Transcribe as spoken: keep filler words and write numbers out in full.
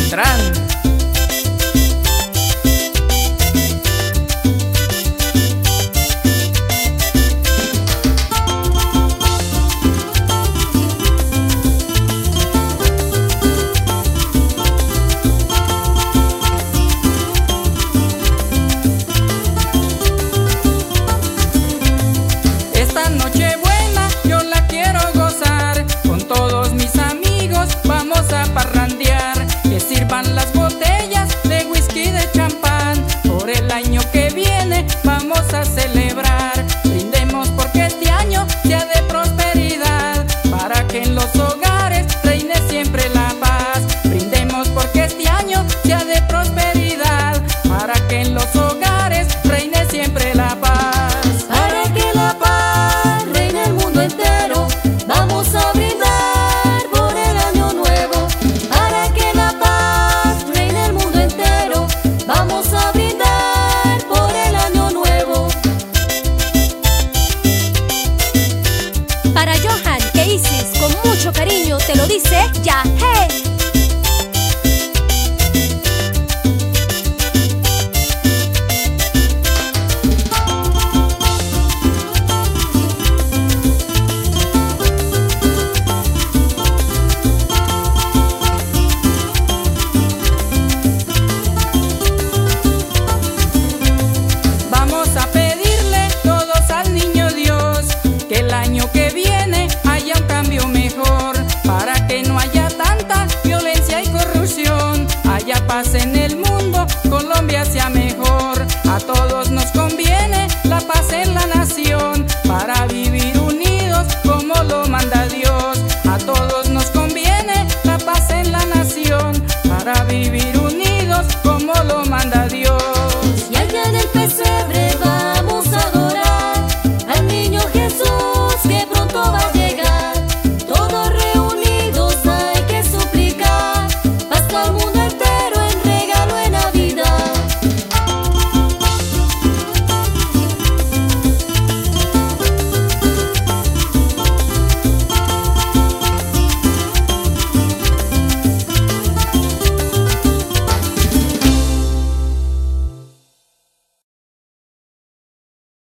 Beltrán. Las botellas de whisky, de champán, por el año que viene vamos a celebrar. Brindemos porque este año sea de prosperidad, para que en los hogares reine siempre la paz. Brindemos porque este año sea de prosperidad, para que en los hogares reine siempre la paz. Para que la paz reine el mundo entero, vamos a brindar por el año nuevo. Para que la paz reine el mundo entero, vamos a brindar por el año nuevo. Para Johan e Isis, con mucho cariño te lo dice Yael. Vamos a pedirle todos al niño Dios que el año que viene